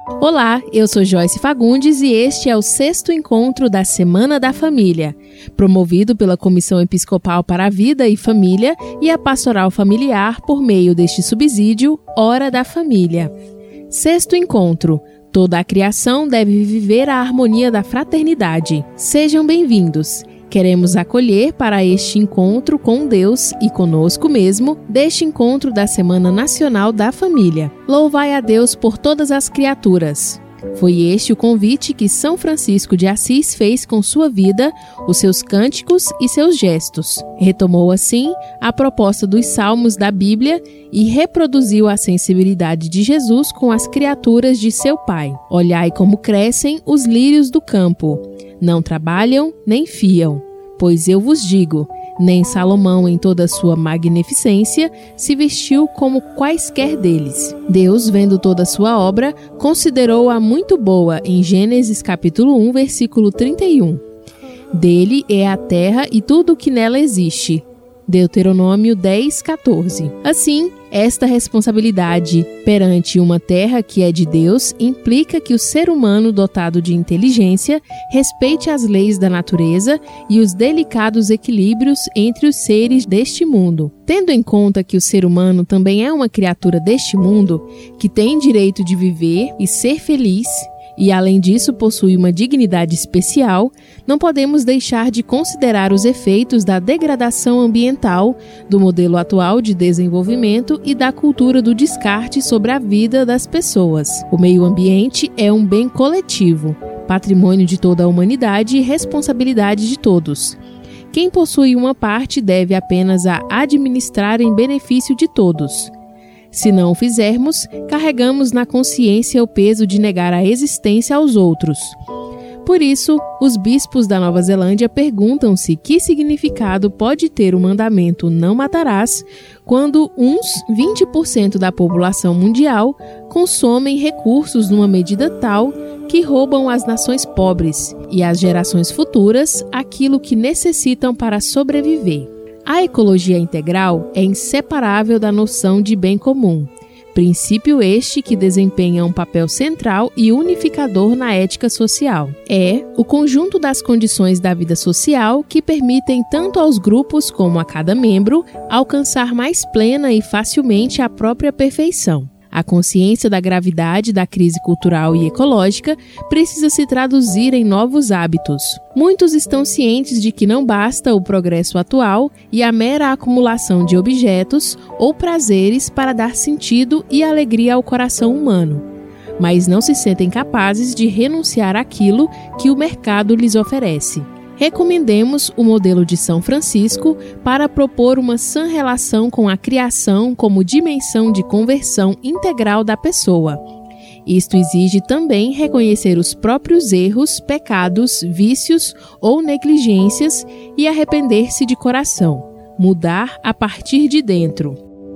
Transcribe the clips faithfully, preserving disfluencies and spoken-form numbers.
Olá, eu sou Joyce Fagundes e este é o sexto encontro da Semana da Família, promovido pela Comissão Episcopal para a Vida e Família e a Pastoral Familiar por meio deste subsídio Hora da Família. Sexto encontro. Toda a criação deve viver a harmonia da fraternidade. Sejam bem-vindos. Queremos acolher para este encontro com Deus e conosco mesmo, deste encontro da Semana Nacional da Família. Louvai a Deus por todas as criaturas. Foi este o convite que São Francisco de Assis fez com sua vida, os seus cânticos e seus gestos. Retomou assim a proposta dos salmos da Bíblia e reproduziu a sensibilidade de Jesus com as criaturas de seu Pai. Olhai como crescem os lírios do campo. Não trabalham nem fiam. Pois eu vos digo, nem Salomão em toda a sua magnificência se vestiu como quaisquer deles. Deus, vendo toda a sua obra, considerou-a muito boa, em Gênesis capítulo um, versículo trinta e um. Dele é a terra e tudo o que nela existe. Deuteronômio dez, quatorze. Assim, esta responsabilidade perante uma terra que é de Deus implica que o ser humano dotado de inteligência respeite as leis da natureza e os delicados equilíbrios entre os seres deste mundo. Tendo em conta que o ser humano também é uma criatura deste mundo, que tem direito de viver e ser feliz, e além disso possui uma dignidade especial, não podemos deixar de considerar os efeitos da degradação ambiental, do modelo atual de desenvolvimento e da cultura do descarte sobre a vida das pessoas. O meio ambiente é um bem coletivo, patrimônio de toda a humanidade e responsabilidade de todos. Quem possui uma parte deve apenas a administrar em benefício de todos. Se não o fizermos, carregamos na consciência o peso de negar a existência aos outros. Por isso, os bispos da Nova Zelândia perguntam-se que significado pode ter o mandamento não matarás quando uns vinte por cento da população mundial consomem recursos numa medida tal que roubam às nações pobres e às gerações futuras aquilo que necessitam para sobreviver. A ecologia integral é inseparável da noção de bem comum, princípio este que desempenha um papel central e unificador na ética social. É o conjunto das condições da vida social que permitem tanto aos grupos como a cada membro alcançar mais plena e facilmente a própria perfeição. A consciência da gravidade da crise cultural e ecológica precisa se traduzir em novos hábitos. Muitos estão cientes de que não basta o progresso atual e a mera acumulação de objetos ou prazeres para dar sentido e alegria ao coração humano, mas não se sentem capazes de renunciar àquilo que o mercado lhes oferece. Recomendemos o modelo de São Francisco para propor uma sã relação com a criação como dimensão de conversão integral da pessoa. Isto exige também reconhecer os próprios erros, pecados, vícios ou negligências e arrepender-se de coração. Mudar a partir de dentro.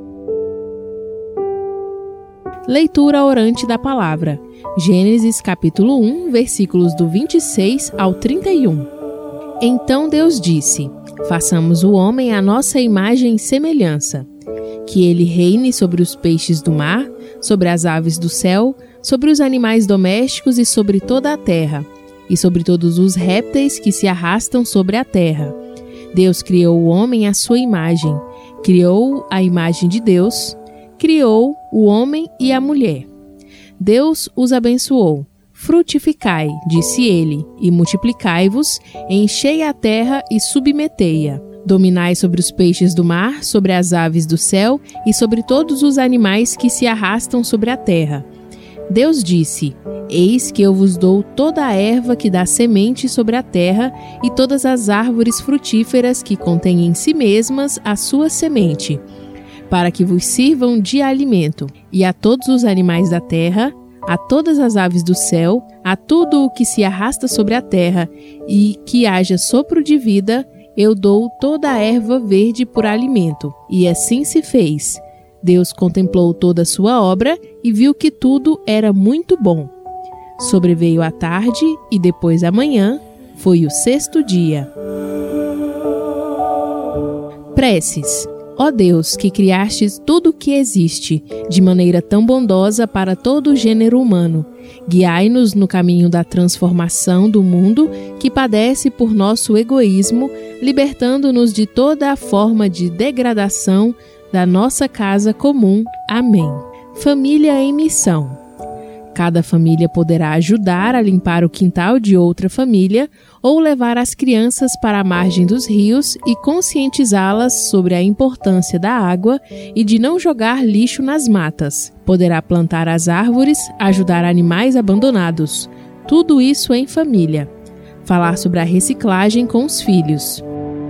Leitura orante da palavra. Gênesis capítulo um, versículos do vinte e seis ao trinta e um. Então Deus disse, façamos o homem à nossa imagem e semelhança, que ele reine sobre os peixes do mar, sobre as aves do céu, sobre os animais domésticos e sobre toda a terra, e sobre todos os répteis que se arrastam sobre a terra. Deus criou o homem à sua imagem, criou a imagem de Deus, criou o homem e a mulher. Deus os abençoou. Frutificai, disse ele, e multiplicai-vos, enchei a terra e submetei-a. Dominai sobre os peixes do mar, sobre as aves do céu e sobre todos os animais que se arrastam sobre a terra. Deus disse, eis que eu vos dou toda a erva que dá semente sobre a terra e todas as árvores frutíferas que contêm em si mesmas a sua semente, para que vos sirvam de alimento, e a todos os animais da terra, a todas as aves do céu, a tudo o que se arrasta sobre a terra, e que haja sopro de vida, eu dou toda a erva verde por alimento. E assim se fez. Deus contemplou toda a sua obra e viu que tudo era muito bom. Sobreveio a tarde e depois a manhã, foi o sexto dia. Preces. Ó Deus, que criastes tudo o que existe, de maneira tão bondosa para todo o gênero humano, guiai-nos no caminho da transformação do mundo que padece por nosso egoísmo, libertando-nos de toda a forma de degradação da nossa casa comum. Amém. Família em missão. Cada família poderá ajudar a limpar o quintal de outra família ou levar as crianças para a margem dos rios e conscientizá-las sobre a importância da água e de não jogar lixo nas matas. Poderá plantar as árvores, ajudar animais abandonados. Tudo isso em família. Falar sobre a reciclagem com os filhos.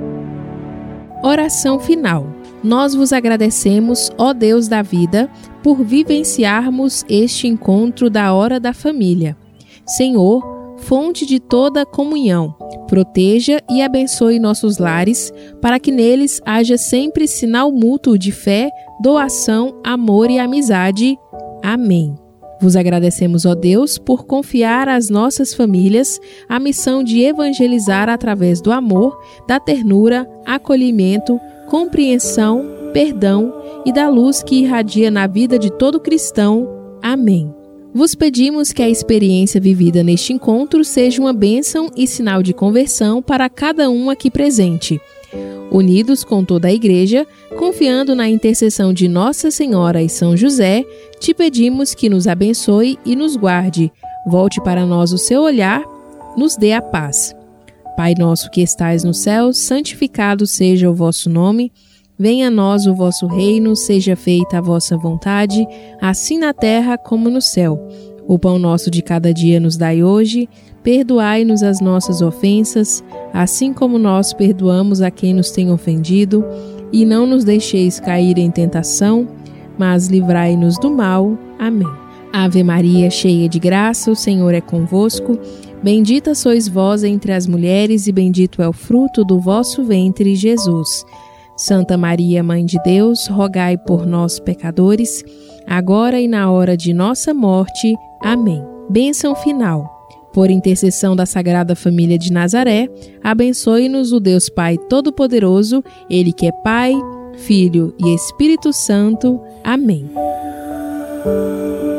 Oração final. Nós vos agradecemos, ó Deus da vida, por vivenciarmos este encontro da hora da família. Senhor, fonte de toda comunhão, proteja e abençoe nossos lares, para que neles haja sempre sinal mútuo de fé, doação, amor e amizade. Amém. Vos agradecemos, ó Deus, por confiar às nossas famílias a missão de evangelizar através do amor, da ternura, acolhimento, compreensão, perdão e da luz que irradia na vida de todo cristão. Amém. Vos pedimos que a experiência vivida neste encontro seja uma bênção e sinal de conversão para cada um aqui presente. Unidos com toda a Igreja, confiando na intercessão de Nossa Senhora e São José, te pedimos que nos abençoe e nos guarde. Volte para nós o seu olhar, nos dê a paz. Pai nosso que estais no céu, santificado seja o vosso nome. Venha a nós o vosso reino, seja feita a vossa vontade, assim na terra como no céu. O pão nosso de cada dia nos dai hoje, perdoai-nos as nossas ofensas, assim como nós perdoamos a quem nos tem ofendido, e não nos deixeis cair em tentação, mas livrai-nos do mal. Amém. Ave Maria, cheia de graça, o Senhor é convosco. Bendita sois vós entre as mulheres, e bendito é o fruto do vosso ventre, Jesus. Santa Maria, Mãe de Deus, rogai por nós, pecadores, agora e na hora de nossa morte. Amém. Bênção final. Por intercessão da Sagrada Família de Nazaré, abençoe-nos o Deus Pai Todo-Poderoso, Ele que é Pai, Filho e Espírito Santo. Amém.